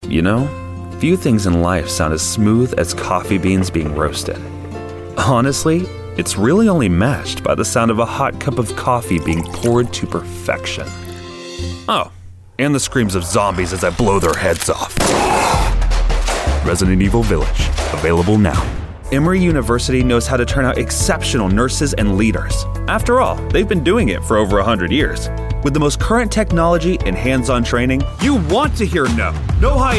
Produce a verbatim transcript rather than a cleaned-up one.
You know, few things in life sound as smooth as coffee beans being roasted. Honestly, it's really only matched by the sound of a hot cup of coffee being poured to perfection. Oh, and the screams of zombies as I blow their heads off. Resident Evil Village, available now. Emory University knows how to turn out exceptional nurses and leaders. After all, they've been doing it for over one hundred years. With the most current technology and hands-on training, you want to hear no. No high